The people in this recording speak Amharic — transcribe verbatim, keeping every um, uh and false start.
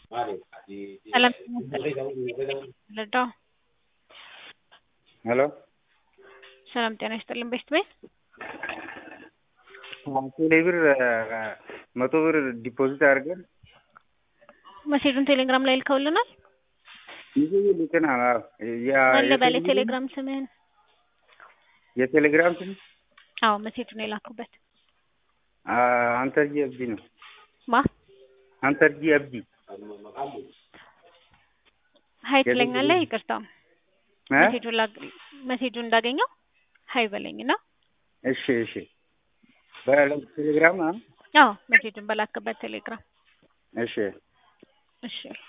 ሰላም ልርዳው? ሄሎ ሰላም ጤና ይስጥልን። ቤት ቤት ቴሌ ብር መቶ ብር ዲፖዚት አድርገን መሴጁን ቴሌግራም ላይ ልከውልናል። ይሄ ልከናል። አዎ ያ አለ ባለ ቴሌግራም ስምህን የቴሌግራም ስም አዎ መሴጁን የላኩበት አንተርጂ አብዲ ነው። ማ አንተርጂ አብዲ ሀይ ትለኛለህ? ይቅርታ መሴጁን ላ መሴጁን እንዳገኘው ሀይ በለኝና እሺ እሺ በቴሌግራም አዎ መሴጁን በላክበት ቴሌግራም እሺ እሺ